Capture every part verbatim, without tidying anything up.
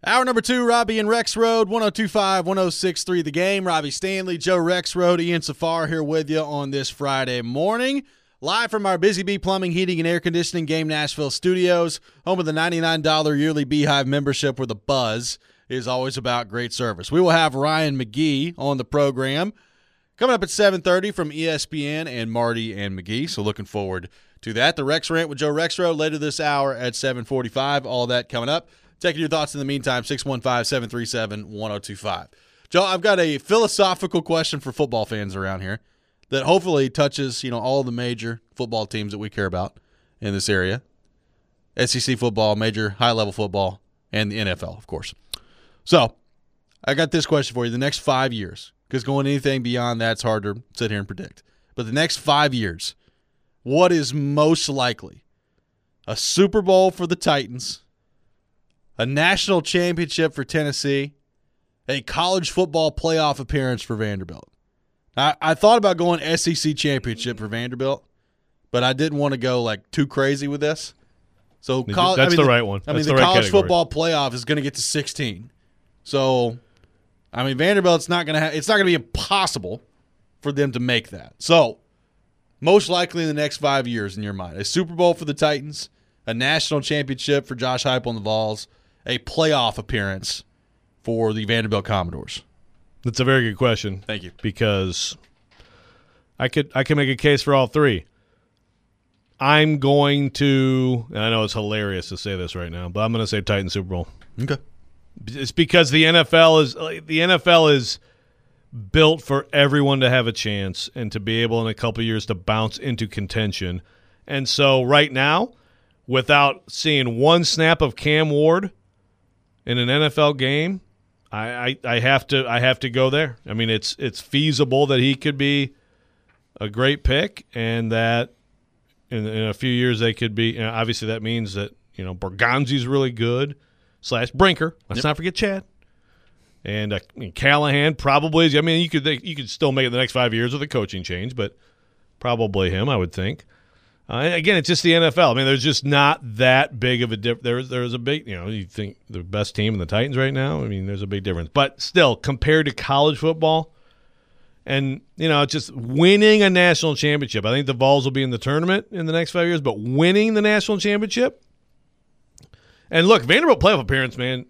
Hour number two, Robbie and Rex Road, one oh two five, one oh six three The Game. Robbie Stanley, Joe Rex Road, Ian Safar here with you on this Friday morning. Live from our Busy Bee Plumbing, Heating, and Air Conditioning Game Nashville studios, home of the ninety-nine dollars yearly Beehive membership where the buzz is always about great service. We will have Ryan McGee on the program coming up at seven thirty from E S P N and Marty and McGee, so looking forward to that. The Rex Rant with Joe Rex Road later this hour at seven forty-five. All that coming up. Taking your thoughts in the meantime, six one five, seven three seven, one oh two five. Joe, I've got a philosophical question for football fans around here that hopefully touches, you know, all the major football teams that we care about in this area. S E C football, major high-level football, and the N F L, of course. So, I got this question for you. The next five years, because going anything beyond that's hard to sit here and predict. But the next five years, what is most likely? A Super Bowl for the Titans, a national championship for Tennessee, a college football playoff appearance for Vanderbilt. I, I thought about going S E C championship for Vanderbilt, but I didn't want to go like too crazy with this. So college, that's I mean, the, the right one. I that's mean, the, the right college category. football playoff is going to get to sixteen. So, I mean, Vanderbilt's not going to have. It's not going to be impossible for them to make that. So, most likely in the next five years, in your mind, a Super Bowl for the Titans, a national championship for Josh Heupel and the Vols, a playoff appearance for the Vanderbilt Commodores? That's a very good question. Thank you. Because I could I can make a case for all three. I'm going to, and I know it's hilarious to say this right now, but I'm going to say Titans Super Bowl. Okay. It's because the N F L is the N F L is built for everyone to have a chance and to be able in a couple of years to bounce into contention. And so right now, without seeing one snap of Cam Ward in an N F L game, I, I, I have to I have to go there. I mean, it's it's feasible that he could be a great pick, and that in, in a few years they could be. You know, obviously, that means that you know Bergonzi's really good. Slash Brinker. Let's yep. not forget Chad. And uh, I mean, Callahan probably is. I mean, you could they, you could still make it the next five years with a coaching change, but probably him, I would think. Uh, again, it's just the N F L. I mean, there's just not that big of a difference. There's there's a big, you know, you think the best team in the Titans right now. I mean, there's a big difference. But still, compared to college football, and you know, just winning a national championship. I think the Vols will be in the tournament in the next five years, but winning the national championship. And look, Vanderbilt playoff appearance, man.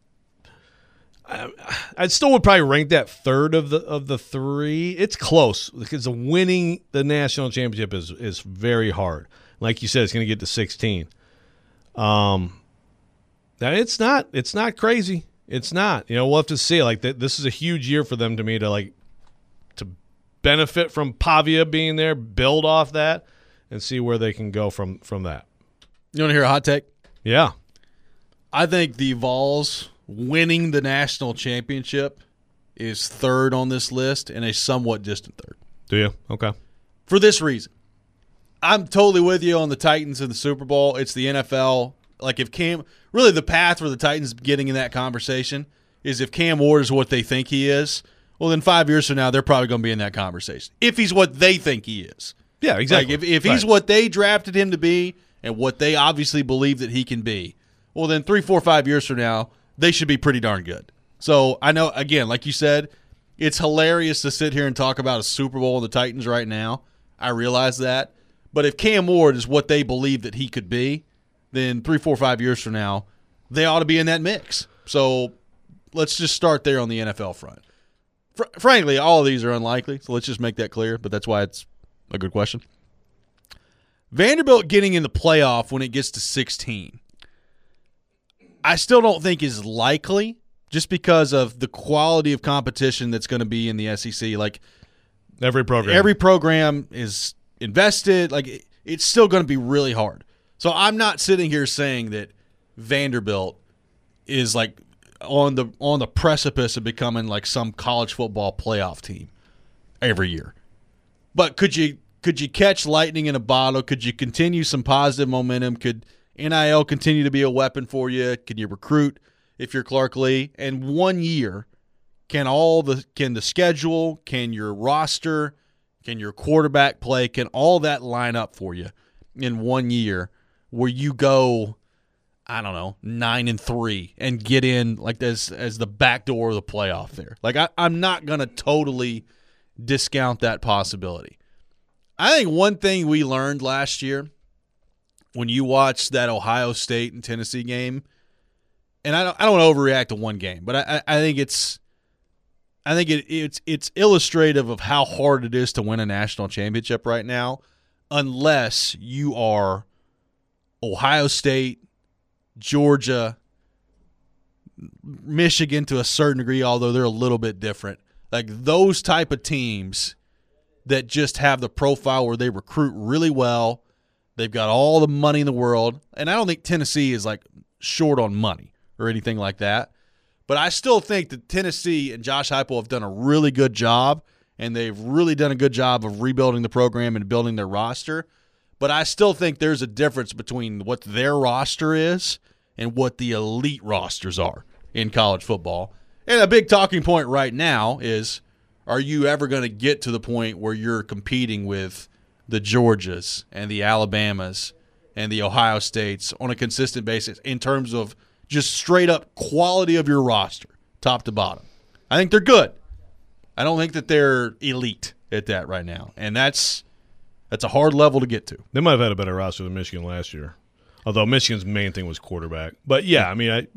I, I still would probably rank that third of the of the three. It's close because winning the national championship is is very hard. Like you said, it's going to get to sixteen. Um, now it's not it's not crazy. It's not. You know, we'll have to see. Like th- this is a huge year for them to me to like to benefit from Pavia being there, build off that, and see where they can go from from that. You want to hear a hot take? Yeah. I think the Vols winning the national championship is third on this list and a somewhat distant third. Do you? Okay. For this reason. I'm totally with you on the Titans in the Super Bowl. It's the N F L. Like if Cam – really the path for the Titans getting in that conversation is if Cam Ward is what they think he is, well, then five years from now they're probably going to be in that conversation. If he's what they think he is. Yeah, exactly. Like if, if he's right. what they drafted him to be and what they obviously believe that he can be, well, then three, four, five years from now, they should be pretty darn good. So I know, again, like you said, it's hilarious to sit here and talk about a Super Bowl and the Titans right now. I realize that. But if Cam Ward is what they believe that he could be, then three, four, five years from now, they ought to be in that mix. So let's just start there on the N F L front. Fr- frankly, all of these are unlikely, so let's just make that clear, but that's why it's a good question. Vanderbilt getting in the playoff when it gets to sixteen. I still don't think is likely just because of the quality of competition that's going to be in the S E C. Like every program, every program is invested. Like it, it's still going to be really hard. So I'm not sitting here saying that Vanderbilt is like on the on the precipice of becoming like some college football playoff team every year. But could you could you catch lightning in a bottle? Could you continue some positive momentum? Could N I L continue to be a weapon for you? Can you recruit if you're Clark Lee? And one year, can all the can the schedule, can your roster, can your quarterback play, can all that line up for you in one year where you go, I don't know, nine and three and get in like as as the back door of the playoff there. Like I, I'm not gonna totally discount that possibility. I think one thing we learned last year when you watched that Ohio State and Tennessee game, and I don't I don't overreact to one game, but I, I think it's I think it, it's it's illustrative of how hard it is to win a national championship right now, unless you are Ohio State, Georgia, Michigan to a certain degree, although they're a little bit different. Like those type of teams that just have the profile where they recruit really well. They've got all the money in the world. And I don't think Tennessee is like short on money or anything like that. But I still think that Tennessee and Josh Heupel have done a really good job, and they've really done a good job of rebuilding the program and building their roster. But I still think there's a difference between what their roster is and what the elite rosters are in college football. And a big talking point right now is, are you ever going to get to the point where you're competing with the Georgias and the Alabamas and the Ohio States on a consistent basis in terms of just straight up quality of your roster, top to bottom? I think they're good. I don't think that they're elite at that right now. And that's that's a hard level to get to. They might have had a better roster than Michigan last year, although Michigan's main thing was quarterback. But, yeah, I mean, I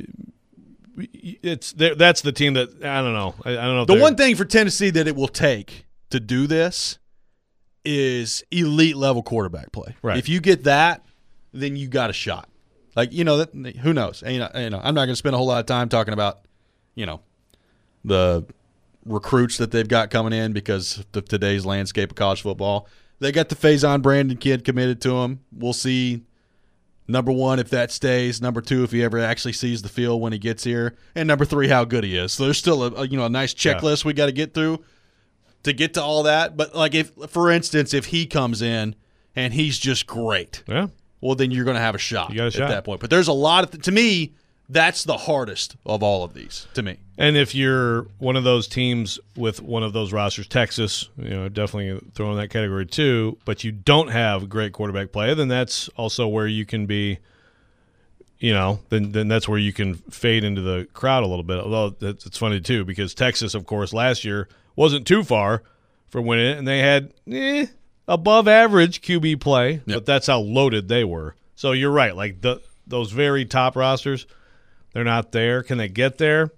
it's that's the team that – I don't know. I, I don't know. If the one thing for Tennessee that it will take to do this is elite-level quarterback play. Right. If you get that, then you got a shot. Like, you know, that, who knows? You know, you know, I'm not going to spend a whole lot of time talking about, you know, the recruits that they've got coming in because of today's landscape of college football. They got the Faison Brandon kid committed to them. We'll see, number one, if that stays. Number two, if he ever actually sees the field when he gets here. And number three, how good he is. So there's still a, a you know a nice checklist yeah. we got to get through to get to all that. But, like, if for instance, if he comes in and he's just great. Yeah. Well, then you're going to have a shot you got a at shot. that point. But there's a lot of th- – to me, that's the hardest of all of these, to me. And if you're one of those teams with one of those rosters, Texas, you know, definitely throw in that category too, but you don't have great quarterback play, then that's also where you can be, you know, then then that's where you can fade into the crowd a little bit. Although it's, it's funny too because Texas, of course, last year wasn't too far from winning it, and they had eh, – above average Q B play, yep. but that's how loaded they were. So you're right. Like the those very top rosters, they're not there. Can they get there?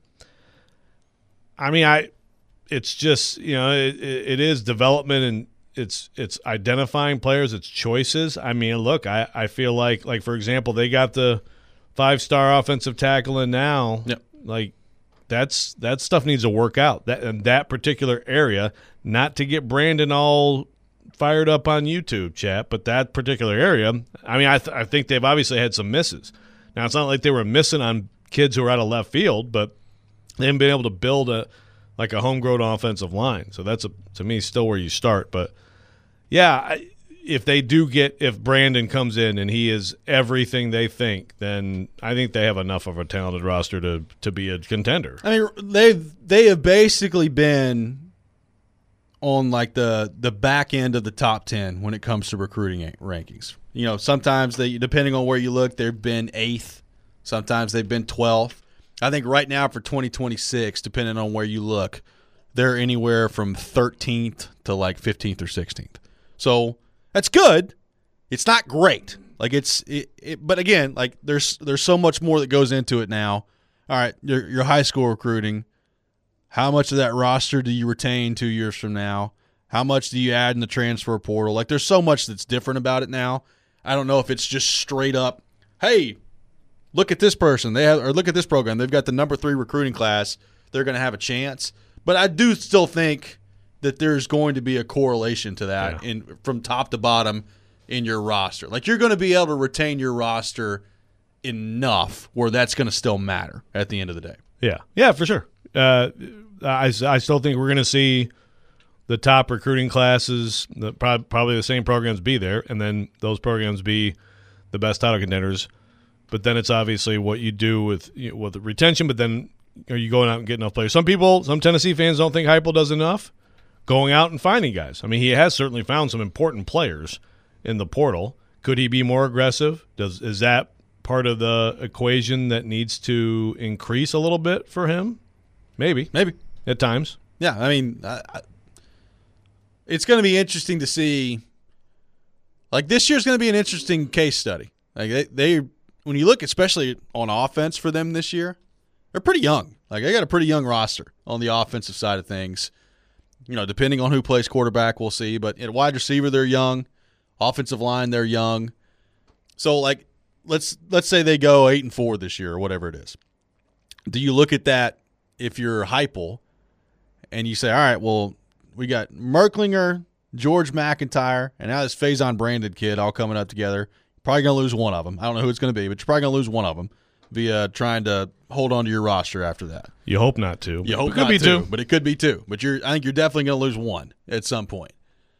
I mean, I. It's just you know it, it is development and it's it's identifying players. It's choices. I mean, look, I, I feel like like for example, they got the five star offensive tackle in now. Yep. Like that's that stuff needs to work out. That in that particular area, not to get Brandon all fired up on YouTube, chat, but that particular area, I mean, I, th- I think they've obviously had some misses. Now, it's not like they were missing on kids who were out of left field, but they haven't been able to build a like a homegrown offensive line. So that's, a, to me, still where you start. But, yeah, I, if they do get – if Brandon comes in and he is everything they think, then I think they have enough of a talented roster to, to be a contender. I mean, they've, they have basically been – on like the the back end of the top ten when it comes to recruiting rankings. You know, sometimes they, depending on where you look, they've been eighth. Sometimes they've been twelfth. I think right now for twenty twenty-six, depending on where you look, they're anywhere from thirteenth to like fifteenth or sixteenth. So that's good. It's not great. Like it's, it, it, but again, like there's there's so much more that goes into it now. All right, your your high school recruiting. How much of that roster do you retain two years from now? How much do you add in the transfer portal? Like, there's so much that's different about it now. I don't know if it's just straight up, hey, look at this person. They have, or look at this program. They've got the number three recruiting class. They're going to have a chance. But I do still think that there's going to be a correlation to that yeah. in from top to bottom in your roster. Like, you're going to be able to retain your roster enough where that's going to still matter at the end of the day. Yeah, yeah, for sure. Uh, I, I still think we're going to see the top recruiting classes, the, probably the same programs be there, and then those programs be the best title contenders. But then it's obviously what you do with you know, with retention, but then are you going out and getting enough players? Some people, some Tennessee fans don't think Heupel does enough going out and finding guys. I mean, he has certainly found some important players in the portal. Could he be more aggressive? Does Is that part of the equation that needs to increase a little bit for him? Maybe. Maybe. At times. Yeah, I mean, I, I, it's going to be interesting to see. Like, this year's going to be an interesting case study. Like, they, they, when you look especially on offense for them this year, they're pretty young. Like, they got a pretty young roster on the offensive side of things. You know, depending on who plays quarterback, we'll see. But at wide receiver, they're young. Offensive line, they're young. So, like, let's let's say they go eight and four this year or whatever it is. Do you look at that if you're Heupel and you say, all right, well, we got Merklinger, George McIntyre, and now this Faison Brandon kid all coming up together. Probably going to lose one of them. I don't know who it's going to be, but you're probably going to lose one of them via trying to hold on to your roster after that. You hope not to. You hope it could not be to, two. but it could be two. But you're, I think you're definitely going to lose one at some point.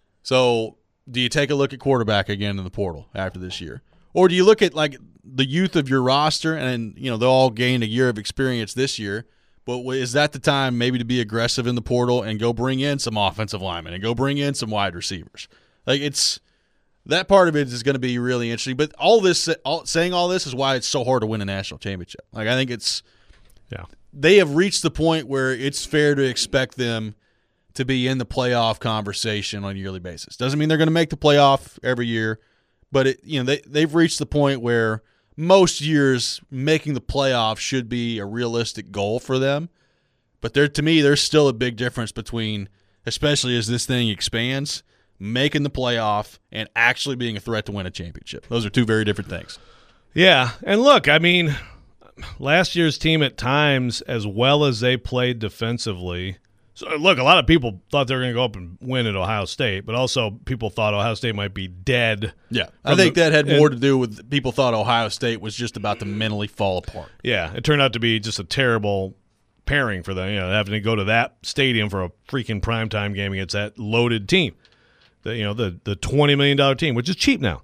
So do you take a look at quarterback again in the portal after this year? Or do you look at, like, the youth of your roster and, you know, they'll all gain a year of experience this year, but is that the time maybe to be aggressive in the portal and go bring in some offensive linemen and go bring in some wide receivers? Like, it's that part of it is going to be really interesting. But all this, all, saying all this is why it's so hard to win a national championship. Like, I think it's yeah, they have reached the point where it's fair to expect them to be in the playoff conversation on a yearly basis. Doesn't mean they're going to make the playoff every year, but it, you know, they they've reached the point where most years making the playoff should be a realistic goal for them. But there, to me, there's still a big difference between, especially as this thing expands, making the playoff and actually being a threat to win a championship. Those are two very different things. Yeah, and look, I mean, last year's team at times, as well as they played defensively. So, look, a lot of people thought they were going to go up and win at Ohio State, but also people thought Ohio State might be dead. Yeah, I think the, that had more and, to do with people thought Ohio State was just about to mentally fall apart. Yeah, it turned out to be just a terrible pairing for them, you know, having to go to that stadium for a freaking primetime game against that loaded team. The, you know, the the twenty million dollars team, which is cheap now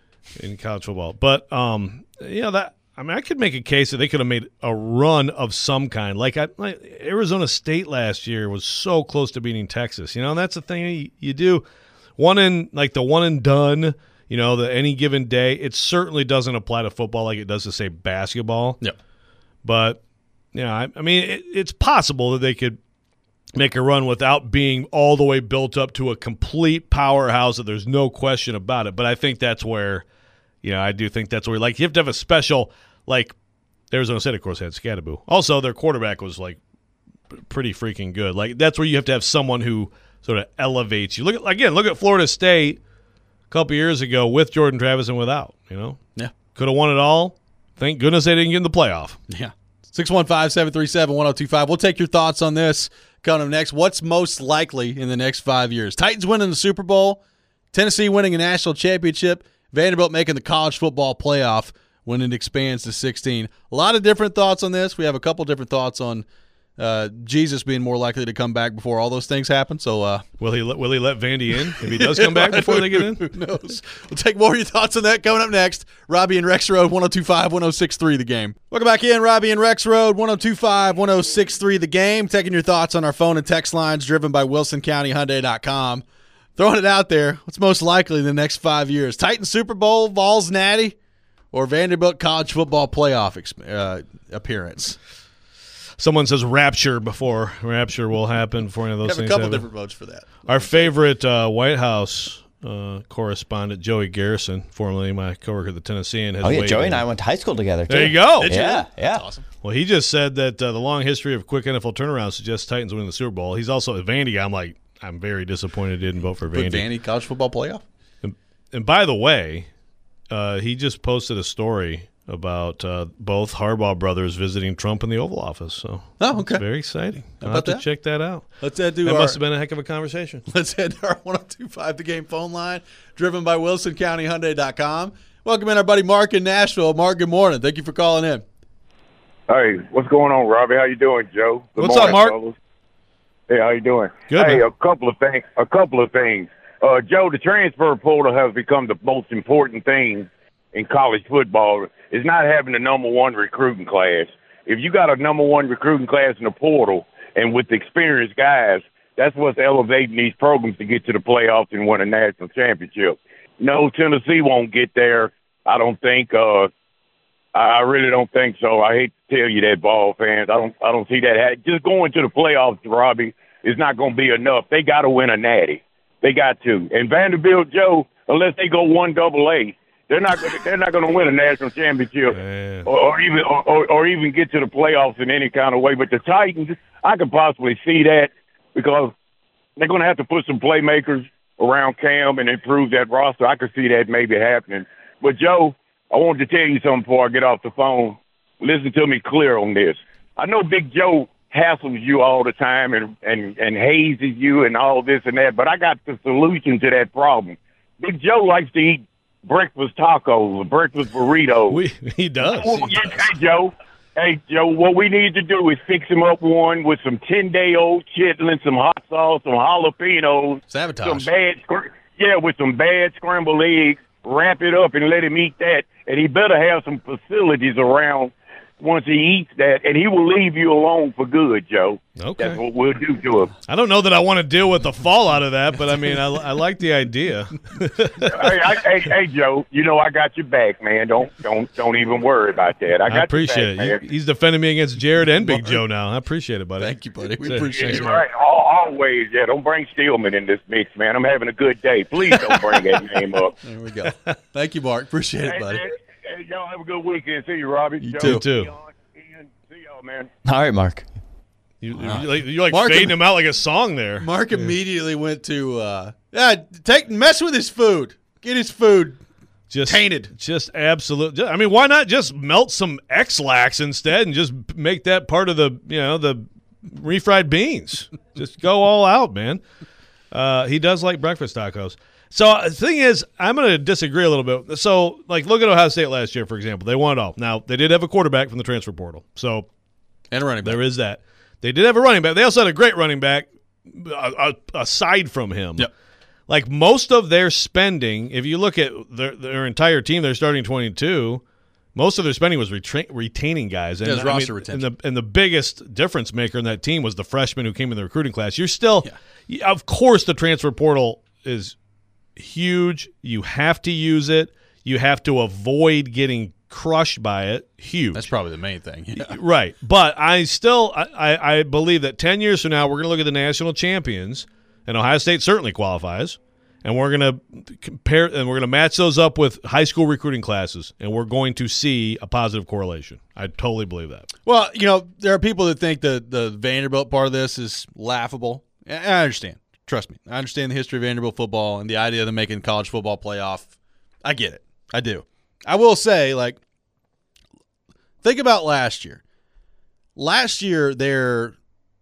in college football. But, um, you know, that I mean, I could make a case that they could have made a run of some kind. Like, I, like Arizona State last year was so close to beating Texas. You know, and that's the thing you, you do. One in, like the one and done, you know, the any given day, it certainly doesn't apply to football like it does to, say, basketball. Yep. But, you know, I, I mean, it, it's possible that they could make a run without being all the way built up to a complete powerhouse that there's no question about it. But I think that's where, you know, I do think that's where, like, you have to have a special, like, Arizona State, of course, had Scadaboo. Also, their quarterback was, like, pretty freaking good. Like, that's where you have to have someone who sort of elevates you. Look at, again, look at Florida State a couple years ago with Jordan Travis and without, you know? Yeah. Could have won it all. Thank goodness they didn't get in the playoff. Yeah. six one five, seven three seven, one oh two five. We'll take your thoughts on this coming up next. What's most likely in the next five years? Titans winning the Super Bowl, Tennessee winning a national championship, Vanderbilt making the college football playoff when it expands to sixteen. A lot of different thoughts on this. We have a couple different thoughts on uh, Jesus being more likely to come back before all those things happen. So, uh, will he let, will he let Vandy in if he does come back before they get in? Who knows? We'll take more of your thoughts on that coming up next. Robbie and Rex Road, one oh two five, one oh six three The Game. Welcome back in, Robbie and Rex Road, one oh two five, one oh six three The Game. Taking your thoughts on our phone and text lines driven by Wilson County Hyundai dot com. Throwing it out there, what's most likely in the next five years? Titans Super Bowl, Vols Natty, or Vanderbilt college football playoff uh, appearance? Someone says rapture before. Rapture will happen before any of those we have things a couple happen. different votes for that. Our favorite uh, White House uh, correspondent, Joey Garrison, formerly my coworker at the Tennessean, has Oh, yeah, weighed Joey in. and I went to high school together, too. There you go. Did you? Yeah, yeah. That's awesome. Well, he just said that uh, the long history of quick N F L turnaround suggests Titans winning the Super Bowl. He's also a Vandy guy. I'm like, I'm very disappointed he didn't vote for Put Vandy. Vandy college football playoff? And, and by the way, uh, he just posted a story about uh, both Harbaugh brothers visiting Trump in the Oval Office. So Oh, okay. it's very exciting. How I'll about have to that? check that out. Let's head to That our, must have been a heck of a conversation. Let's head to our one oh two five The Game phone line, driven by Wilson County Hyundai dot com. Welcome in our buddy Mark in Nashville. Mark, good morning. Thank you for calling in. Hey, what's going on, Robbie? How you doing, Joe? Good What's morning, up, Mark? fellas. Hey, how you doing? Good, Hey, man. a couple of things. A couple of things. Uh, Joe, the transfer portal has become the most important thing in college football. It's not having the number one recruiting class. If you got a number one recruiting class in the portal and with experienced guys, that's what's elevating these programs to get to the playoffs and win a national championship. No, Tennessee won't get there, I don't think. Uh, I, I really don't think so. I hate to tell you that, ball fans. I don't. I don't see that. Ha- Just going to the playoffs, Robbie, is not going to be enough. They got to win a natty. They got to. And Vanderbilt, Joe, unless they go one double A, they're not. Gonna, they're not going to win a national championship, or, or even or, or, or even get to the playoffs in any kind of way. But the Titans, I could possibly see that because they're going to have to put some playmakers around Cam and improve that roster. I could see that maybe happening. But Joe, I wanted to tell you something before I get off the phone. Listen to me clear on this. I know Big Joe hassles you all the time and, and, and hazes you and all this and that, but I got the solution to that problem. Big Joe likes to eat breakfast tacos, breakfast burritos. We, he does. Well, he yeah, does. Hey, Joe. Hey, Joe, what we need to do is fix him up one with some ten-day-old chitlins, some hot sauce, some jalapenos. Sabotage. Some bad, scr- yeah, with some bad scrambled eggs. Wrap it up and let him eat that. And he better have some facilities around once he eats that, and he will leave you alone for good, Joe. Okay. That's what we'll do to him. I don't know that I want to deal with the fallout of that, but I mean, I, I like the idea. hey, I, hey, hey, Joe, you know I got your back, man. Don't don't don't even worry about that. I got I appreciate your back, it. You, he's defending me against Jared and Big Joe now. I appreciate it, buddy. Thank you, buddy. We That's it. appreciate You're it. right. Al- Always, yeah. Don't bring Steelman in this mix, man. I'm having a good day. Please don't bring that name up. There we go. Thank you, Mark. Appreciate it, Hey, buddy. man, hey, y'all have a good weekend. See you, Robbie. You Joe, too. You too. Ian, Ian, see y'all, man. All right, Mark. You, you like, you're like Mark- fading him out like a song there. Mark immediately went to uh, yeah, take mess with his food. Get his food Just tainted. Just absolute. I mean, why not just melt some X-Lax instead and just make that part of the, you know, the refried beans? Just go all out, man. Uh, he does like breakfast tacos. So uh, the thing is, I'm going to disagree a little bit. So, like, look at Ohio State last year, for example. They won it all. Now, they did have a quarterback from the transfer portal. So And a running back. there is that. They did have a running back. They also had a great running back uh, uh, aside from him. Yep. Like most of their spending, if you look at their, their entire team, they're starting twenty-two, most of their spending was retra- retaining guys. And, Yeah, it was I roster mean, retention. And the, and the biggest difference maker in that team was the freshman who came in the recruiting class. You're still, yeah. Of course, the transfer portal is huge. You have to use it. You have to avoid getting crushed by it. Huge. That's probably the main thing. Yeah. Right. But I still I, I, I believe that ten years from now we're going to look at the national champions, and Ohio State certainly qualifies, and we're going to compare and we're going to match those up with high school recruiting classes, and we're going to see a positive correlation. I totally believe that. Well, you know, there are people that think that the Vanderbilt part of this is laughable. And I understand. Trust me. I understand the history of Vanderbilt football and the idea of them making college football playoff. I get it. I do. I will say, like, think about last year. Last year, there,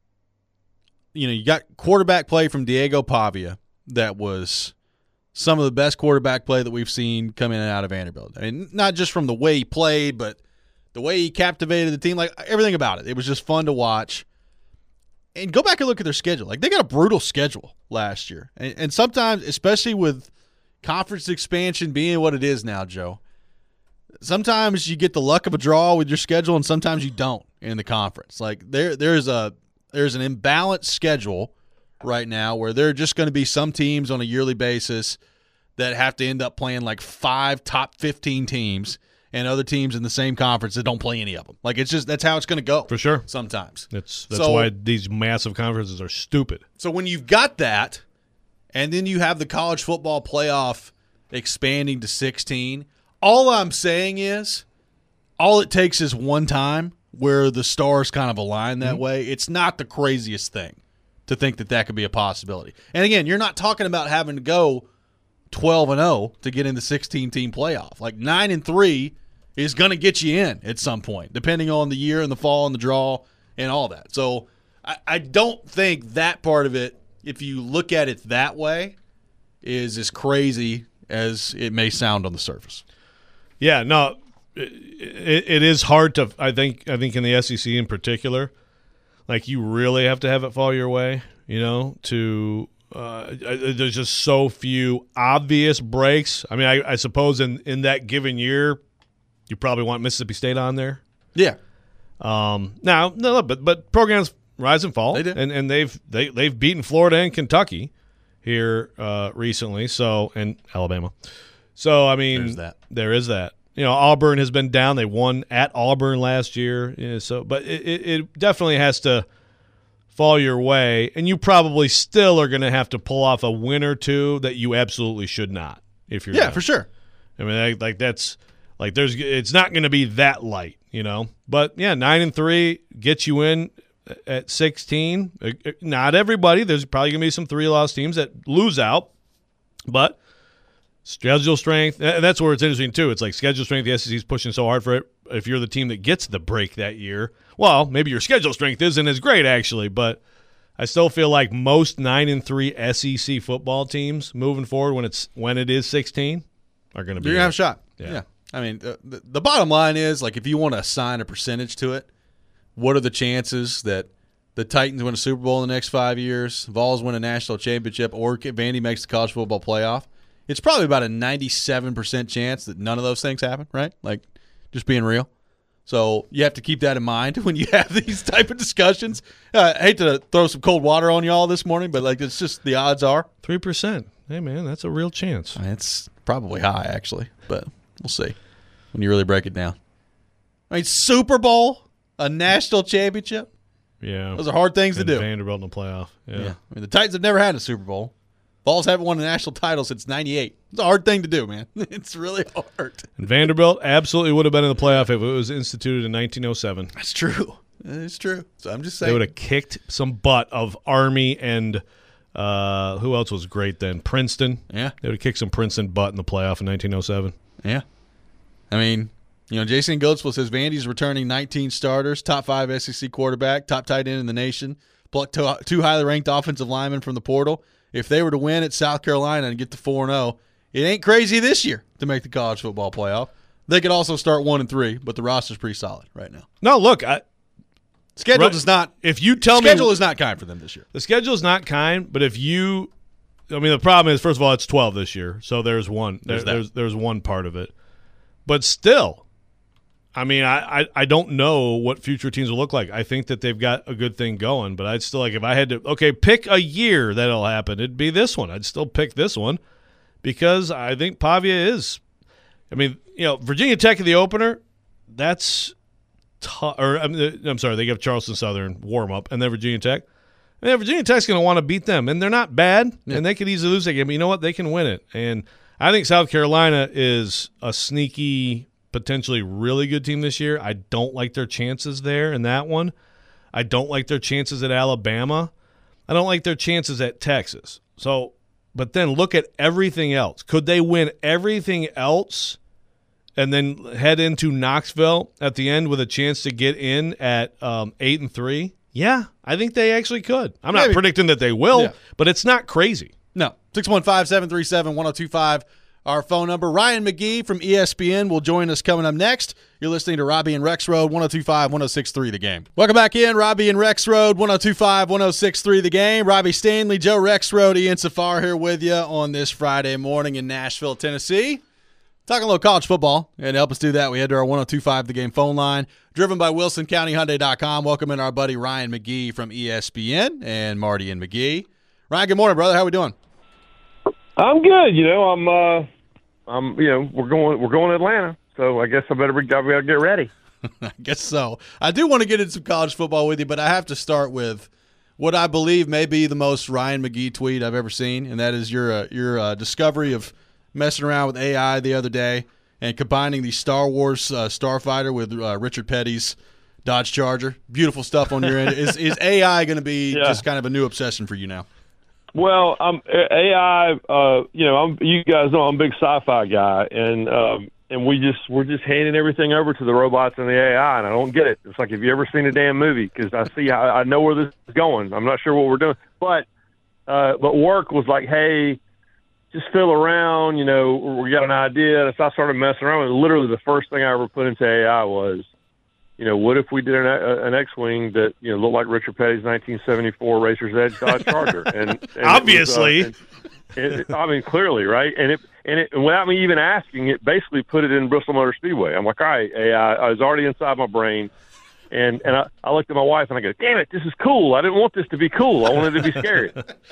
you know, you got quarterback play from Diego Pavia that was some of the best quarterback play that we've seen come in and out of Vanderbilt. I mean, not just from the way he played, but the way he captivated the team, like everything about it. It was just fun to watch. And go back and look at their schedule. Like, they got a brutal schedule last year. And, and sometimes, especially with conference expansion being what it is now, Joe, sometimes you get the luck of a draw with your schedule, and sometimes you don't in the conference. Like, there, there's a there's an imbalanced schedule right now where there are just going to be some teams on a yearly basis that have to end up playing like five top fifteen teams, and other teams in the same conference that don't play any of them. Like, it's just that's how it's going to go For sure. sometimes. That's that's So- why these massive conferences are stupid. So when you've got that, and then you have the college football playoff expanding to sixteen, all I'm saying is all it takes is one time where the stars kind of align that way. It's not the craziest thing to think that that could be a possibility. And again, you're not talking about having to go twelve and oh to get in the sixteen-team playoff. Like nine and three is going to get you in at some point, depending on the year and the fall and the draw and all that. So I, I don't think that part of it, if you look at it that way, is as crazy as it may sound on the surface. Yeah, no, it, it, it is hard to. I think. I think in the S E C in particular, like you really have to have it fall your way. You know, to uh, there's just so few obvious breaks. I mean, I, I suppose in, in that given year, you probably want Mississippi State on there. Yeah. Um, now, no, but but programs rise and fall, They do. and and they've they they've beaten Florida and Kentucky here uh, recently. So and Alabama. So I mean, There's that. there is that, you know, Auburn has been down. They won at Auburn last year. You know, so, but it, it, it definitely has to fall your way, and you probably still are going to have to pull off a win or two that you absolutely should not. If you're yeah, gonna. for sure. I mean, like, like that's like there's it's not going to be that light, you know. But yeah, nine and three gets you in at sixteen. Not everybody. There's probably going to be some three-loss teams that lose out, but schedule strength, and that's where it's interesting too. It's like schedule strength. The S E C is pushing so hard for it. If you're the team that gets the break that year, well, maybe your schedule strength isn't as great actually, but I still feel like most nine and three S E C football teams moving forward when it's when it is sixteen are going to be. You're gonna have a shot. Yeah. yeah. I mean, the, the, the bottom line is, like, if you want to assign a percentage to it, what are the chances that the Titans win a Super Bowl in the next five years, Vols win a national championship, or Vandy makes the college football playoff? It's probably about a ninety-seven percent chance that none of those things happen, right? Like, just being real. So you have to keep that in mind when you have these type of discussions. Uh, I hate to throw some cold water on y'all this morning, but, like, it's just the odds are. three percent. Hey, man, that's a real chance. It's probably high, actually, but we'll see when you really break it down. I mean, Super Bowl, a national championship. Yeah. Those are hard things and to do. Vanderbilt in the playoff. Yeah. yeah. I mean, the Titans have never had a Super Bowl. Vols haven't won a national title since ninety-eight. It's a hard thing to do, man. It's really hard. And Vanderbilt absolutely would have been in the playoff if it was instituted in nineteen oh seven. That's true. It's true. So I'm just saying. They would have kicked some butt of Army and uh, who else was great then? Princeton. Yeah. They would have kicked some Princeton butt in the playoff in nineteen oh seven. Yeah. I mean, you know, Jason Goatsville says Vandy's returning nineteen starters, top five S E C quarterback, top tight end in the nation, plucked two, two highly ranked offensive linemen from the portal. If they were to win at South Carolina and get to four and oh, it ain't crazy this year to make the college football playoff. They could also start one and three, but the roster's pretty solid right now. No, look, I, schedule right, does not. If you tell schedule me is not kind for them this year. The schedule is not kind, but if you, I mean, the problem is, first of all, it's twelve this year, so there's one. There's there, there's, there's one part of it, but still. I mean, I, I, I don't know what future teams will look like. I think that they've got a good thing going, but I'd still like if I had to, okay, pick a year that'll happen, it'd be this one. I'd still pick this one because I think Pavia is, I mean, you know, Virginia Tech in the opener, that's, t- or I'm, I'm sorry, they give Charleston Southern warm-up, and then Virginia Tech. I mean, Virginia Tech's going to want to beat them, and they're not bad, yeah. and they could easily lose that game, but you know what? They can win it. And I think South Carolina is a sneaky – potentially really good team this year. I don't like their chances there in that one. I don't like their chances at Alabama. I don't like their chances at Texas. So, but then look at everything else. Could they win everything else and then head into Knoxville at the end with a chance to get in at um, eight and three? Yeah, I think they actually could. I'm not Maybe. predicting that they will, yeah. but it's not crazy. No. six one five, seven three seven, one oh two five. Our phone number. Ryan McGee from E S P N will join us coming up next. You're listening to Robbie and Rex Road, one oh two five, one oh six three The Game. Welcome back in, Robbie and Rex Road, one oh two five, one oh six three The Game. Robbie Stanley, Joe Rex Road, Ian Safar here with you on this Friday morning in Nashville, Tennessee. Talking a little college football, and to help us do that, we head to our one oh two five The Game phone line, driven by Wilson County Hyundai dot com. Welcome in our buddy Ryan McGee from E S P N and Marty and McGee. Ryan, good morning, brother. How we doing? I'm good. You know, I'm. Uh... Um, you know, we're going we're going to Atlanta, so I guess I better, I better get ready. I guess so. I do want to get into some college football with you, but I have to start with what I believe may be the most Ryan McGee tweet I've ever seen, and that is your uh, your uh, discovery of messing around with A I the other day and combining the Star Wars uh, Starfighter with uh, Richard Petty's Dodge Charger. Beautiful stuff on your end. Is is A I going to be yeah. just kind of a new obsession for you now? Well, um, A I, uh, you know, I'm, you guys know I'm a big sci-fi guy, and um, and we just we're just handing everything over to the robots and the A I, and I don't get it. It's like, have you ever seen a damn movie? Because I see how I know where this is going. I'm not sure what we're doing, but uh, but work was like, hey, just fill around. You know, we got an idea. So I started messing around with it. Literally, the first thing I ever put into A I was, you know, what if we did an, an X-Wing that, you know, looked like Richard Petty's nineteen seventy-four Racer's Edge Dodge Charger? And, and obviously, it was, uh, and, it, I mean, clearly, right? And it and it and without me even asking, it basically put it in Bristol Motor Speedway. I'm like, all right, A I, I was already inside my brain. And and I, I looked at my wife and I go, damn it, this is cool. I didn't want this to be cool. I wanted it to be scary.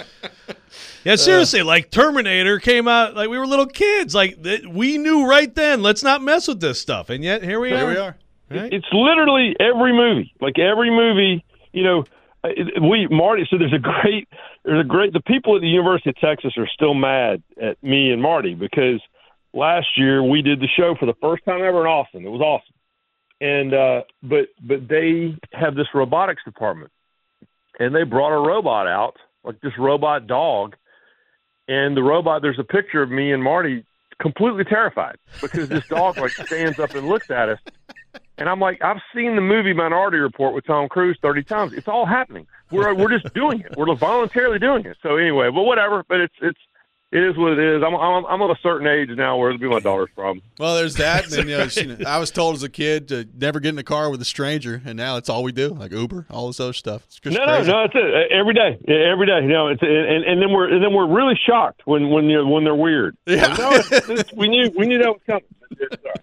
Yeah, seriously, uh, like Terminator came out, like we were little kids. Like th- we knew right then, let's not mess with this stuff. And yet here we here are. Here we are. Right? It's literally every movie. Like every movie, you know, we Marty. So there's a great, there's a great. The people at the University of Texas are still mad at me and Marty because last year we did the show for the first time ever in Austin. It was awesome. And uh, but but they have this robotics department, and they brought a robot out, like this robot dog, and the robot. There's a picture of me and Marty completely terrified because this dog like stands up and looks at us, and I'm like, I've seen the movie Minority Report with Tom Cruise thirty times. It's all happening. We're we're just doing it. We're voluntarily doing it. So anyway, but whatever. But it's it's. It is what it is. I'm, I'm I'm of a certain age now where it'll be my daughter's problem. Well, there's that. And then, you know, she, I was told as a kid to never get in a car with a stranger, and now it's all we do, like Uber, all this other stuff. It's just no, crazy. no, no, it's it. Every day, yeah, every day. You know, it's and, and then we're and then we're really shocked when when you know, when they're weird. Yeah. Like, no, it's, it's, we knew we knew that was coming. It's all right.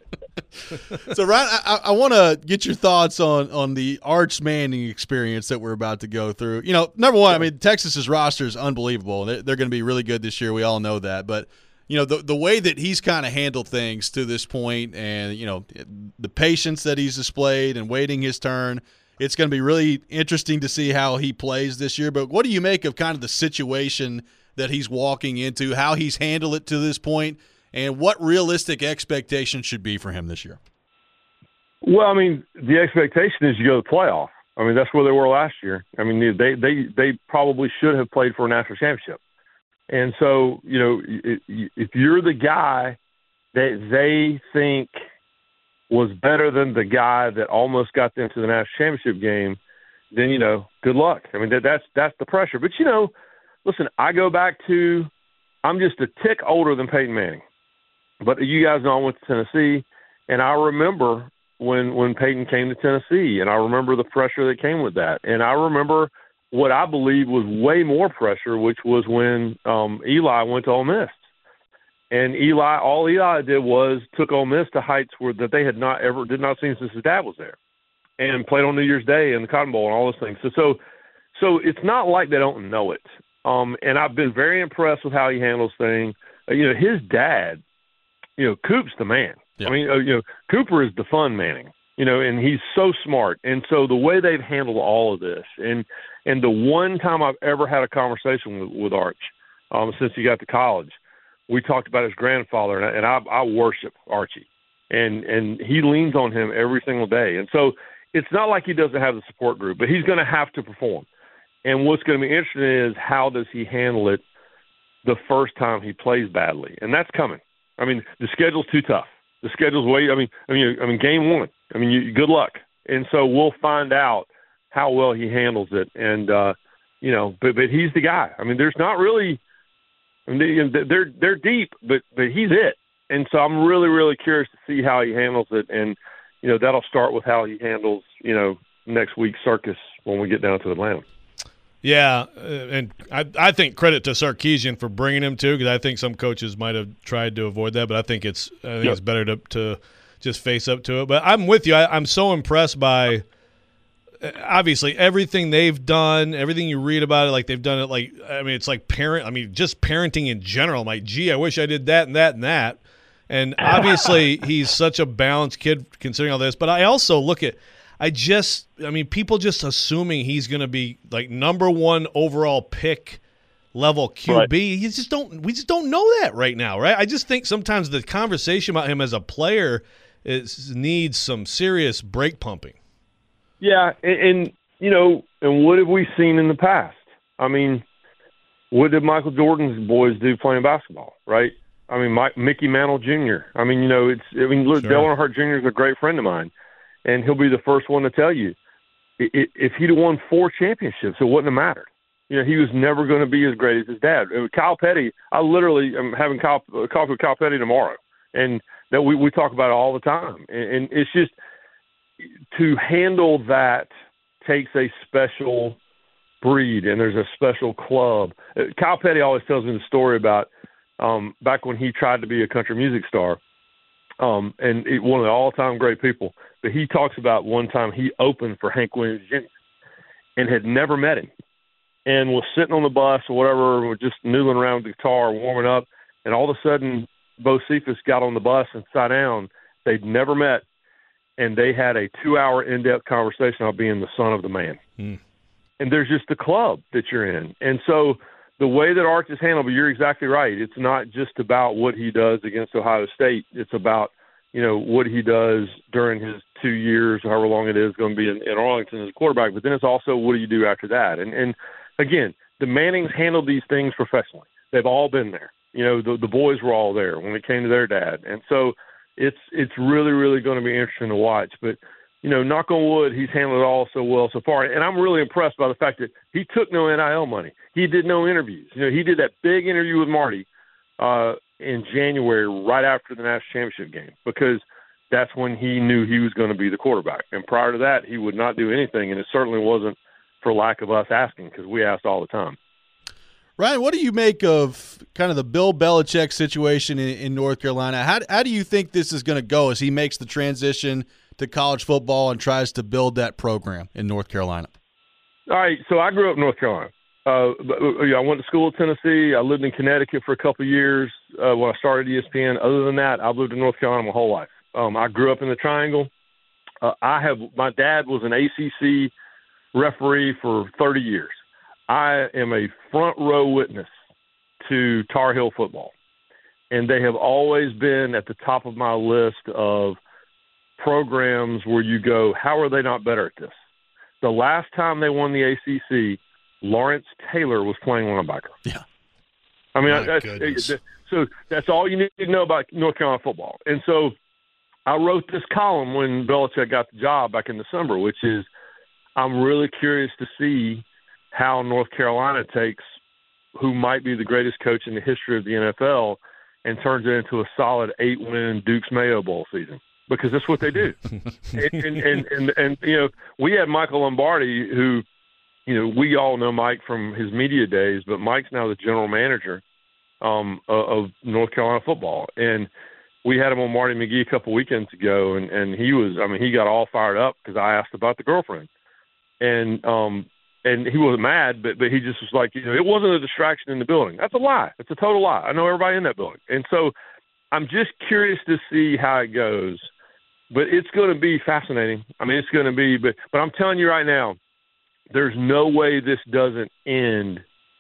So, Ryan, I, I want to get your thoughts on on the Arch Manning experience that we're about to go through. You know, number one, I mean, Texas's roster is unbelievable. They're, they're going to be really good this year. We all know that. But, you know, the the way that he's kind of handled things to this point and, you know, the patience that he's displayed and waiting his turn, it's going to be really interesting to see how he plays this year. But what do you make of kind of the situation that he's walking into, how he's handled it to this point, and what realistic expectations should be for him this year? Well, I mean, the expectation is you go to the playoff. I mean, that's where they were last year. I mean, they they they probably should have played for a national championship. And so, you know, if you're the guy that they think was better than the guy that almost got them to the national championship game, then, you know, good luck. I mean, that, that's that's the pressure. But, you know, listen, I go back to I'm just a tick older than Peyton Manning. But you guys know I went to Tennessee, and I remember when when Peyton came to Tennessee, and I remember the pressure that came with that. And I remember what I believe was way more pressure, which was when um, Eli went to Ole Miss. And Eli, all Eli did was took Ole Miss to heights where that they had not ever did not see since his dad was there, and played on New Year's Day and the Cotton Bowl and all those things. So so so it's not like they don't know it. Um, and I've been very impressed with how he handles things. Uh, you know, his dad. You know, Coop's the man. Yeah. I mean, uh, you know, Cooper is the fun Manning, you know, and he's so smart. And so the way they've handled all of this, and and the one time I've ever had a conversation with, with Arch um, since he got to college, we talked about his grandfather, and I, and I, I worship Archie. And, and he leans on him every single day. And so it's not like he doesn't have the support group, but he's going to have to perform. And what's going to be interesting is how does he handle it the first time he plays badly? And that's coming. I mean, the schedule's too tough. The schedule's way. I mean, I mean, I mean, game one. I mean, you, good luck. And so we'll find out how well he handles it. And uh, you know, but but he's the guy. I mean, there's not really. I mean, they, they're they're deep, but but he's it. And so I'm really really curious to see how he handles it. And you know, that'll start with how he handles you know next week's circus when we get down to Atlanta. Yeah, and I I think credit to Sarkisian for bringing him too, because I think some coaches might have tried to avoid that, but I think it's I think yep. it's better to to just face up to it. But I'm with you. I, I'm so impressed by obviously everything they've done, everything you read about it. Like they've done it. Like I mean, it's like parent. I mean, just parenting in general. I'm like, gee, I wish I did that and that and that. And obviously, he's such a balanced kid considering all this. But I also look at. I just, I mean, people just assuming he's going to be like number one overall pick level Q B. Right. You just don't, we just don't know that right now, right? I just think sometimes the conversation about him as a player is needs some serious brake pumping. Yeah, and, and you know, and what have we seen in the past? I mean, what did Michael Jordan's boys do playing basketball, right? I mean, Mike, Mickey Mantle Junior I mean, you know, it's, I mean, look, sure. Dale Earnhardt Junior is a great friend of mine. And he'll be the first one to tell you, if he'd have won four championships, it wouldn't have mattered. You know, he was never going to be as great as his dad. Kyle Petty, I literally am having Kyle, coffee with Kyle Petty tomorrow, and that we, we talk about it all the time. And, and it's just to handle that takes a special breed, and there's a special club. Kyle Petty always tells me the story about um, back when he tried to be a country music star. um, and it, one of the all-time great people. But he talks about one time he opened for Hank Williams Junior and had never met him, and was sitting on the bus or whatever, was just noodling around with the guitar, warming up, and all of a sudden, Bo Cephas got on the bus and sat down. They'd never met, and they had a two-hour in-depth conversation about being the son of the man. Mm. And there's just the club that you're in. And so the way that Arch is handled, but you're exactly right. It's not just about what he does against Ohio State. It's about, you know, what he does during his two years, however long it is, going to be in, in Arlington as a quarterback. But then it's also what do you do after that? And, and again, the Mannings handled these things professionally. They've all been there. You know, the, the boys were all there when it came to their dad. And so it's it's really, really going to be interesting to watch. But, you know, knock on wood, he's handled it all so well so far. And I'm really impressed by the fact that he took no N I L money. He did no interviews. You know, he did that big interview with Marty uh, in January right after the national championship game because that's when he knew he was going to be the quarterback. And prior to that, he would not do anything, and it certainly wasn't for lack of us asking because we asked all the time. Ryan, what do you make of kind of the Bill Belichick situation in, in North Carolina? How, how do you think this is going to go as he makes the transition to college football and tries to build that program in North Carolina? All right, so I grew up in North Carolina. Uh, I went to school in Tennessee. I lived in Connecticut for a couple of years uh, when I started E S P N. Other than that, I've lived in North Carolina my whole life. Um, I grew up in the Triangle. Uh, I have my dad was an A C C referee for thirty years. I am a front row witness to Tar Heel football, and they have always been at the top of my list of programs where you go, how are they not better at this? The last time they won the A C C, Lawrence Taylor was playing linebacker. Yeah. I mean, My that's, goodness. so that's all you need to know about North Carolina football. And so I wrote this column when Belichick got the job back in December, which is I'm really curious to see how North Carolina takes who might be the greatest coach in the history of the N F L and turns it into a solid eight-win Dukes Mayo Bowl season, because that's what they do. and, and, and, and, and, you know, we had Michael Lombardi, who, you know, we all know Mike from his media days, but Mike's now the general manager um, of North Carolina football. And we had him on Marty McGee a couple weekends ago, and, and he was, I mean, he got all fired up because I asked about the girlfriend. And, um, And he wasn't mad, but but he just was like, you know, it wasn't a distraction in the building. That's a lie. It's a total lie. I know everybody in that building. And so I'm just curious to see how it goes. But it's going to be fascinating. I mean, it's going to be, but, but I'm telling you right now, there's no way this doesn't end,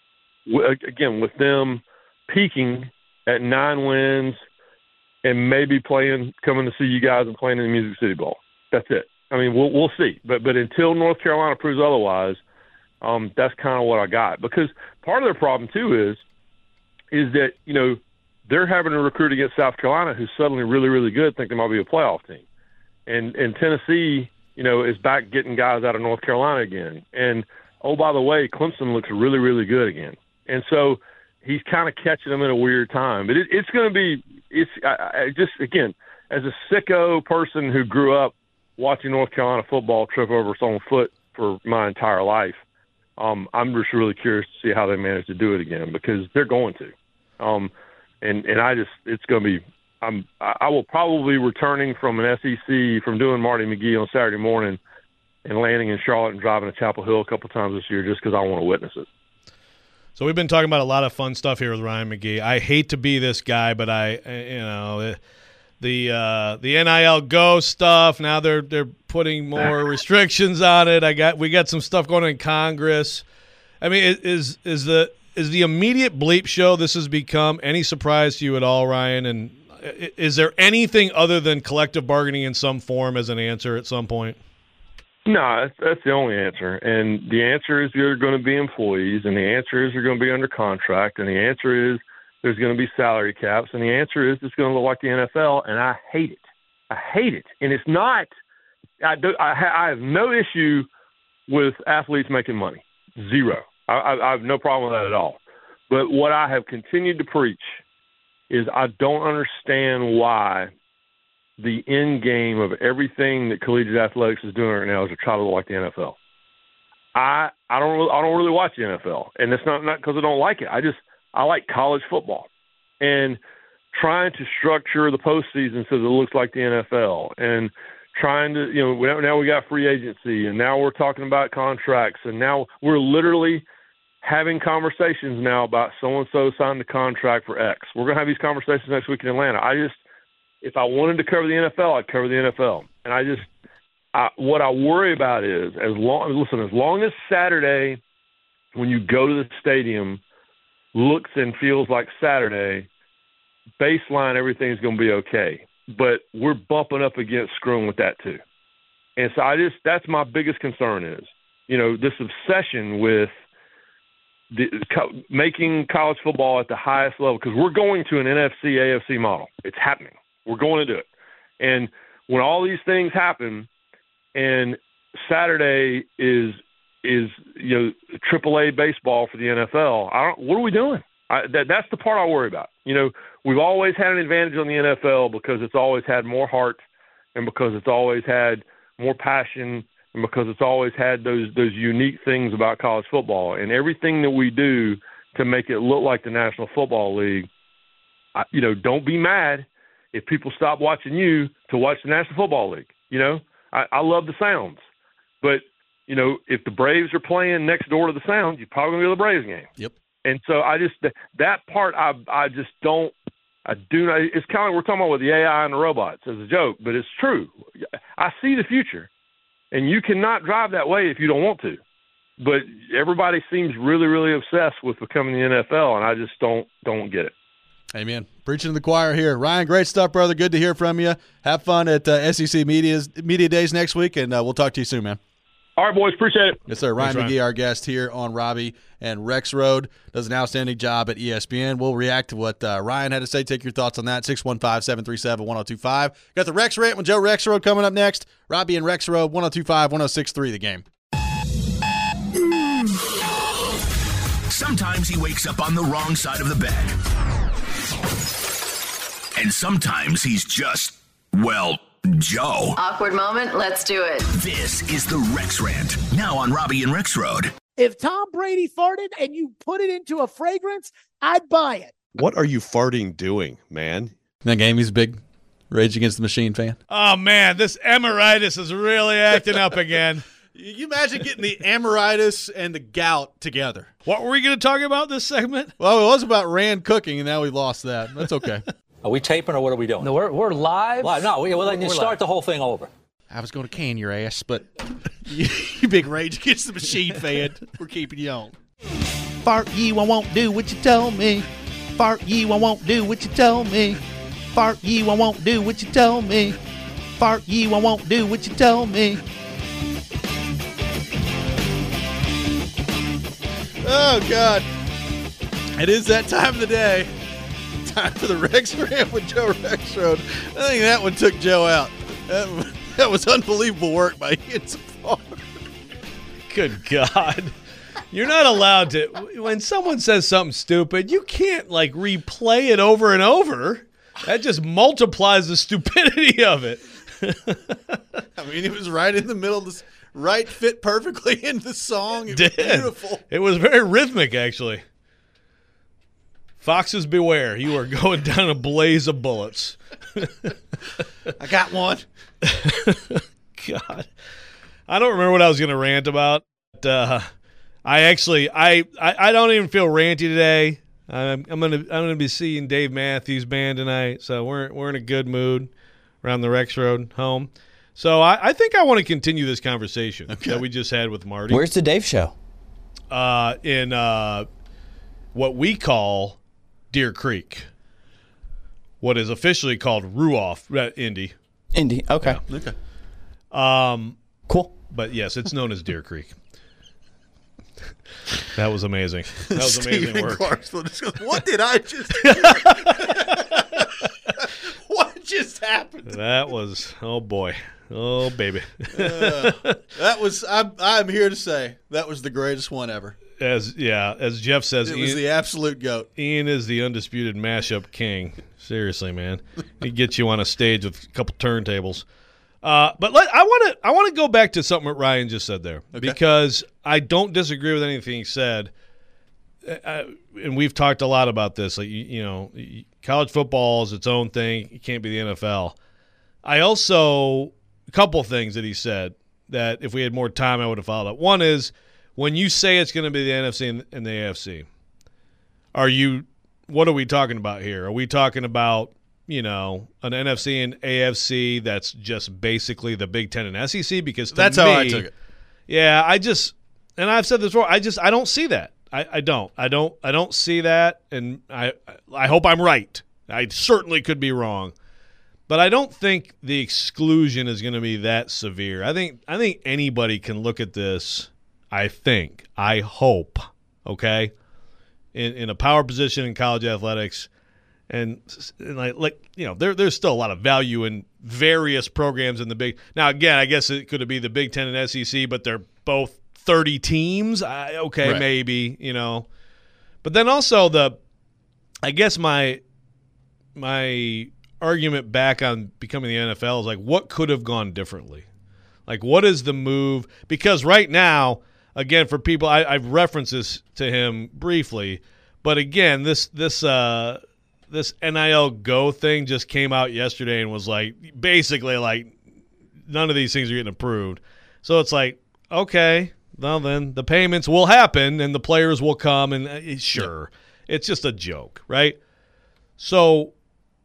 again, with them peaking at nine wins and maybe playing, coming to see you guys and playing in the Music City Bowl. That's it. I mean, we'll we'll see. But but until North Carolina proves otherwise, Um, that's kind of what I got. Because part of their problem, too, is is that, you know, they're having to recruit against South Carolina, who's suddenly really, really good, think they might be a playoff team. And and Tennessee, you know, is back getting guys out of North Carolina again. And, oh, by the way, Clemson looks really, really good again. And so he's kind of catching them in a weird time. But it, it's going to be – it's I, I just, again, as a sicko person who grew up watching North Carolina football trip over its own foot for my entire life, Um, I'm just really curious to see how they manage to do it again, because they're going to. Um, and, and I just, it's going to be, I'm, I will probably returning from an S E C, from doing Marty McGee on Saturday morning and landing in Charlotte and driving to Chapel Hill a couple times this year just because I want to witness it. So we've been talking about a lot of fun stuff here with Ryan McGee. I hate to be this guy, but I, you know, the uh, the N I L Go stuff. Now they're they're putting more restrictions on it. I got we got some stuff going on in Congress. I mean, is is the is the immediate bleep show this has become any surprise to you at all, Ryan? And is there anything other than collective bargaining in some form as an answer at some point? No, that's, that's the only answer. And the answer is you're going to be employees, and the answer is you're going to be under contract, and the answer is there's going to be salary caps, and the answer is it's going to look like the N F L, and I hate it. I hate it. And it's not I, do, I, ha, I have no issue with athletes making money. Zero. I, I, I have no problem with that at all. But what I have continued to preach is I don't understand why the end game of everything that collegiate athletics is doing right now is to try to look like the N F L. I I don't really, I don't really watch the N F L, and it's not not because I don't like it. I just I like college football, and trying to structure the postseason so that it looks like the N F L, and trying to, you know, now we got free agency, and now we're talking about contracts, and now we're literally having conversations now about so-and-so signed the contract for X. We're going to have these conversations next week in Atlanta. I just, if I wanted to cover the N F L, I'd cover the N F L. And I just, I, what I worry about is, as long, listen, as long as Saturday, when you go to the stadium, looks and feels like Saturday, baseline, everything's going to be okay. But we're bumping up against screwing with that too. And so I just, that's my biggest concern is, you know, this obsession with the, co- making college football at the highest level, because we're going to an N F C, A F C model. It's happening. We're going to do it. And when all these things happen and Saturday is, is, you know, triple A baseball for the N F L, I don't, what are we doing? I, that, that's the part I worry about. You know, we've always had an advantage on the N F L because it's always had more heart, and because it's always had more passion, and because it's always had those those unique things about college football. And everything that we do to make it look like the National Football League, I, you know, don't be mad if people stop watching you to watch the National Football League. You know, I, I love the Sounds, but, you know, if the Braves are playing next door to the Sounds, you're probably going to go to the Braves game. Yep. And so I just, that part I I just don't, I do not, it's kind of like we're talking about with the A I and the robots as a joke, but it's true. I see the future, and you cannot drive that way if you don't want to. But everybody seems really, really obsessed with becoming the N F L, and I just don't don't get it. Amen. Preaching to the choir here. Ryan, great stuff, brother. Good to hear from you. Have fun at uh, S E C Media's, Media Days next week, and uh, we'll talk to you soon, man. All right, boys. Appreciate it. Yes, sir. Ryan Thanks, McGee, Ryan. our guest here on Robbie and Rex Road, does an outstanding job at E S P N. We'll react to what uh, Ryan had to say. Take your thoughts on that. six one five, seven three seven, one oh two five. Got the Rex Rant with Joe Rexroad coming up next. Robbie and Rex Road, one oh two five, one oh six three, The Game. Sometimes he wakes up on the wrong side of the bed. And sometimes he's just, well, Joe. Awkward moment. Let's do it. This is the Rex Rant, now on Robbie and Rex Road. If Tom Brady farted and you put it into a fragrance, I'd buy it. What are you farting doing, man? That game, he's a big Rage Against the Machine fan. Oh, man, this emeritus is really acting up again. You imagine getting the amoritis and the gout together. What were we going to talk about this segment? Well, it was about Rand cooking, and now we lost that. That's okay. Are we taping or what are we doing? No, we're, we're live. Live. No, we, well, then you We're start live. the whole thing over. I was going to can your ass, but you, you big Rage Against the Machine fan, we're keeping you on. Fart you, I won't do what you tell me. Fart you, I won't do what you tell me. Fart you, I won't do what you tell me. Fart you, I won't do what you tell me. Oh, God. It is that time of the day. Time for the Rex Rant with Joe Rexroad. I think that one took Joe out. That, that was unbelievable work by Ian Safar. Good God. You're not allowed to. When someone says something stupid, you can't, like, replay it over and over. That just multiplies the stupidity of it. I mean, it was right in the middle of this, right fit perfectly in the song. It was Did. beautiful. It was very rhythmic, actually. Foxes beware. You are going down a blaze of bullets. I got one. God. I don't remember what I was going to rant about. But, uh, I actually, I, I, I don't even feel ranty today. I'm, I'm gonna, I'm gonna be seeing Dave Matthews Band tonight, so we're, we're in a good mood around the Rex Road home. So I, I think I want to continue this conversation Okay. that we just had with Marty. Where's the Dave show? Uh, in uh, what we call Deer Creek, what is officially called Ruoff, uh, Indy. Indy. Okay. Okay. Um, Cool. but yes, it's known as Deer Creek. That was amazing. That was amazing Stephen work. Clarksville just goes, what did I just What just happened? That was, oh boy. Oh, baby. Uh, that was, I'm, I'm here to say, that was the greatest one ever. As yeah, as Jeff says, It was Ian, the absolute GOAT. Ian is the undisputed mashup king. Seriously, man. He gets you on a stage with a couple turntables. Uh, but let, I want to I want to go back to something that Ryan just said there, Okay. because I don't disagree with anything he said. Uh, and we've talked a lot about this. Like you, you know, college football is its own thing. It can't be the N F L. I also – a couple things that he said that if we had more time I would have followed up. One is when you say it's going to be the N F C and, and the A F C, are you – what are we talking about here? Are we talking about – you know, an N F C and A F C that's just basically the Big Ten and S E C? Because to that's me, how I took it. Yeah, I just – and I've said this before. I just – I don't see that. I, I don't. I don't I don't see that, and I I hope I'm right. I certainly could be wrong. But I don't think the exclusion is going to be that severe. I think I think anybody can look at this, I think, I hope, okay, in, in a power position in college athletics. And, and like, like you know, there there's still a lot of value in various programs in the Big. Now, again, I guess it could be the Big Ten and S E C, but they're both thirty teams. I, okay, right. Maybe, you know. But then also the, I guess my my argument back on becoming the N F L is like, what could have gone differently? Like, what is the move? Because right now, again, for people, I, I've referenced this to him briefly, but again, this this. Uh, This N I L Go thing just came out yesterday and was like basically like none of these things are getting approved. So it's like, okay, well then the payments will happen and the players will come and uh, sure. Yeah. It's just a joke, right? So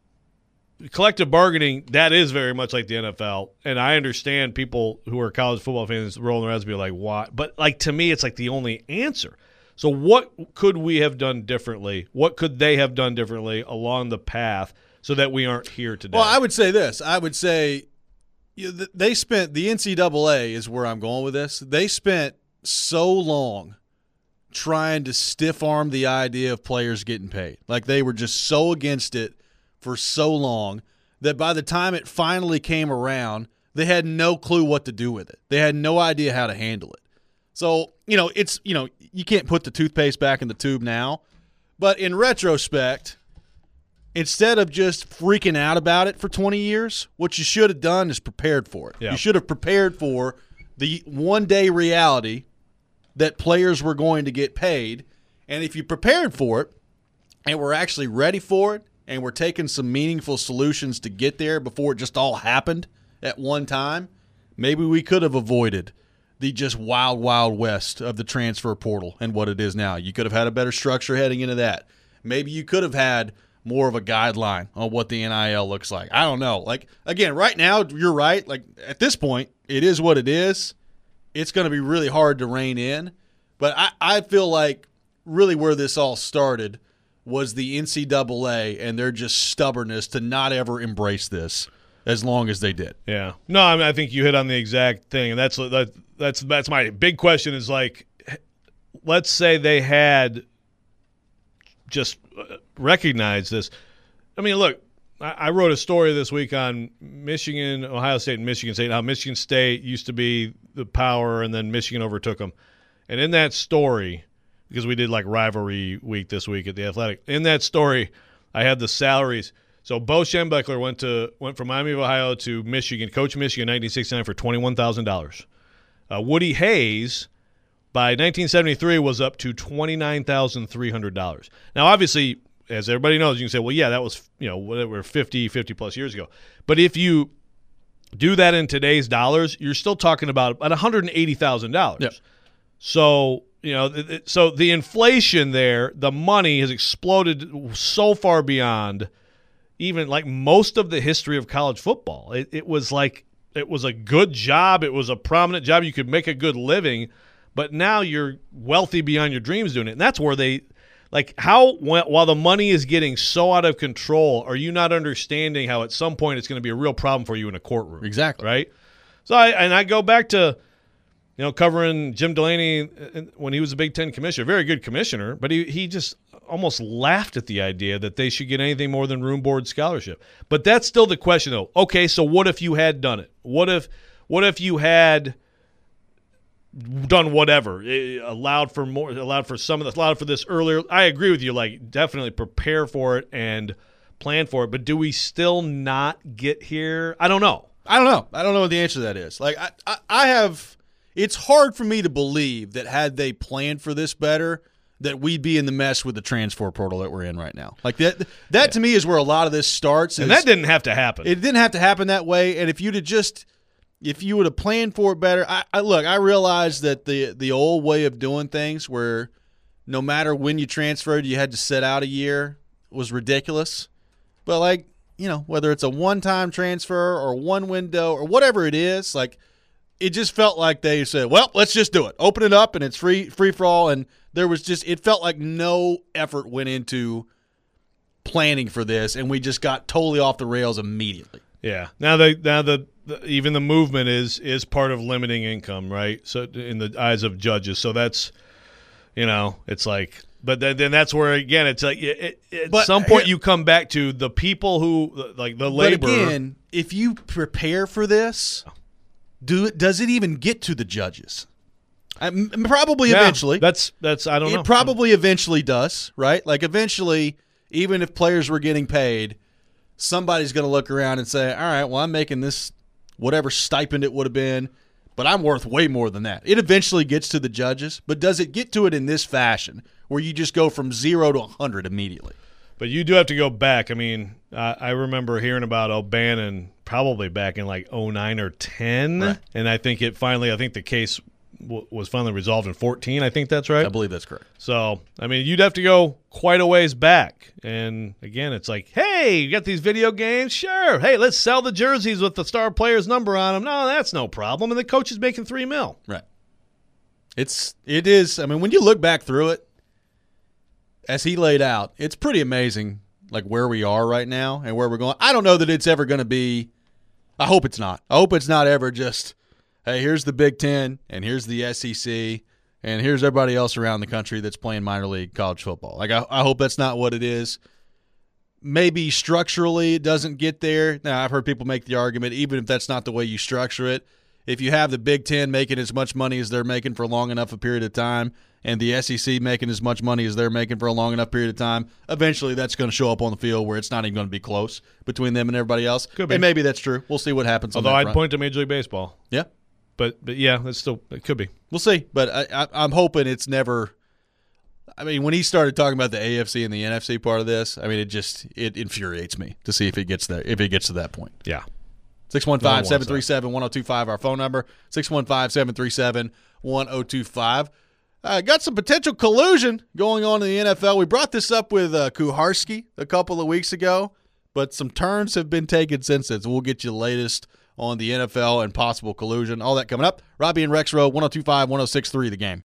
collective bargaining, that is very much like the N F L. And I understand people who are college football fans rolling their eyes and be like, why? But like to me, it's like the only answer. So what could we have done differently? What could they have done differently along the path so that we aren't here today? Well, I would say this. I would say you know, they spent – the N C double A is where I'm going with this. They spent so long trying to stiff-arm the idea of players getting paid. Like they were just so against it for so long that by the time it finally came around, they had no clue what to do with it. They had no idea how to handle it. So, you know, it's, you know, you can't put the toothpaste back in the tube now. But in retrospect, instead of just freaking out about it for twenty years, what you should have done is prepared for it. Yeah. You should have prepared for the one-day reality that players were going to get paid. And if you prepared for it and were actually ready for it and were taking some meaningful solutions to get there before it just all happened at one time, maybe we could have avoided the just wild, wild west of the transfer portal and what it is now. You could have had a better structure heading into that. Maybe you could have had more of a guideline on what the N I L looks like. I don't know. Like, again, right now, you're right. Like, at this point, it is what it is. It's going to be really hard to rein in. But I, I feel like really where this all started was the N C double A and their just stubbornness to not ever embrace this as long as they did. Yeah. No, I mean, I think you hit on the exact thing, and that's that, that's that's my big question is like, let's say they had just recognized this. I mean, look, I, I wrote a story this week on Michigan, Ohio State, and Michigan State, how Michigan State used to be the power, and then Michigan overtook them. And in that story, because we did like rivalry week this week at the Athletic, in that story, I had the salaries. So Bo Schembechler went to went from Miami of Ohio to Michigan, coached Michigan in nineteen sixty-nine for twenty-one thousand dollars. Uh, Woody Hayes, by nineteen seventy-three, was up to twenty-nine thousand three hundred dollars. Now, obviously, as everybody knows, you can say, well, yeah, that was, you know, whatever, fifty, fifty-plus years ago. But if you do that in today's dollars, you're still talking about about one hundred eighty thousand dollars. Yep. So, you know, th- th- so the inflation there, the money has exploded so far beyond even like most of the history of college football. It, it was like it was a good job. It was a prominent job. You could make a good living, but now you're wealthy beyond your dreams doing it. And that's where they like how while the money is getting so out of control, are you not understanding how at some point it's going to be a real problem for you in a courtroom? Exactly. Right. So I and I go back to, you know, covering Jim Delaney when he was a Big Ten commissioner, very good commissioner, but he, he just almost laughed at the idea that they should get anything more than room board scholarship. But that's still the question, though. Okay, so what if you had done it? What if what if you had done whatever, it allowed for more, allowed for some of this, allowed for this earlier? I agree with you. Like, definitely prepare for it and plan for it. But do we still not get here? I don't know. I don't know. I don't know what the answer to that is. Like, I, I, I have – it's hard for me to believe that had they planned for this better, that we'd be in the mess with the transfer portal that we're in right now. Like that that yeah. to me is where a lot of this starts. Is, and that didn't have to happen. It didn't have to happen that way. And if you'd have just if you would have planned for it better, I, I look, I realize that the the old way of doing things where no matter when you transferred, you had to sit out a year was ridiculous. But like, you know, whether it's a one-time transfer or one window or whatever it is, like it just felt like they said, well, let's just do it. Open it up and it's free free for all. And there was just – it felt like no effort went into planning for this, and we just got totally off the rails immediately. Yeah. Now the now the, the even the movement is is part of limiting income, right? So in the eyes of judges. So that's – you know, it's like – but then, then that's where, again, it's like it, it, at but, some point you come back to the people who – like the labor. But again, if you prepare for this, do it, does it even get to the judges? I, probably yeah, eventually. That's that's I don't it know. It probably eventually does, right? Like eventually, even if players were getting paid, somebody's going to look around and say, all right, well, I'm making this whatever stipend it would have been, but I'm worth way more than that. It eventually gets to the judges, but does it get to it in this fashion where you just go from zero to one hundred immediately? But you do have to go back. I mean, I, I remember hearing about O'Bannon probably back in like oh nine or ten, right. And I think it finally – I think the case – was finally resolved in fourteen. I think that's right. I believe that's correct. So, I mean, you'd have to go quite a ways back. And, again, it's like, hey, you got these video games? Sure. Hey, let's sell the jerseys with the star player's number on them. No, that's no problem. And the coach is making three mil. Right. It's, it is. I mean, when you look back through it, as he laid out, it's pretty amazing, like, where we are right now and where we're going. I don't know that it's ever going to be – I hope it's not. I hope it's not ever just – hey, here's the Big Ten, and here's the S E C, and here's everybody else around the country that's playing minor league college football. Like, I, I hope that's not what it is. Maybe structurally it doesn't get there. Now, I've heard people make the argument, even if that's not the way you structure it, if you have the Big Ten making as much money as they're making for long enough a period of time and the S E C making as much money as they're making for a long enough period of time, eventually that's going to show up on the field where it's not even going to be close between them and everybody else. Could be. And maybe that's true. We'll see what happens. Although on that I'd front. point to Major League Baseball. Yeah. But, but yeah, it's still it could be. We'll see. But I, I, I'm hoping it's never – I mean, when he started talking about the A F C and the N F C part of this, I mean, it just it infuriates me to see if it gets there, if it gets to that point. Yeah. six one five, seven three seven, one oh two five, our phone number, six one five, seven three seven, one oh two five. Uh, got some potential collusion going on in the N F L. We brought this up with uh, Kuharski a couple of weeks ago, but some turns have been taken since then, so we'll get you the latest on the N F L and possible collusion. All that coming up. Robbie and Rex Road, one oh two five, one oh six three, The Game.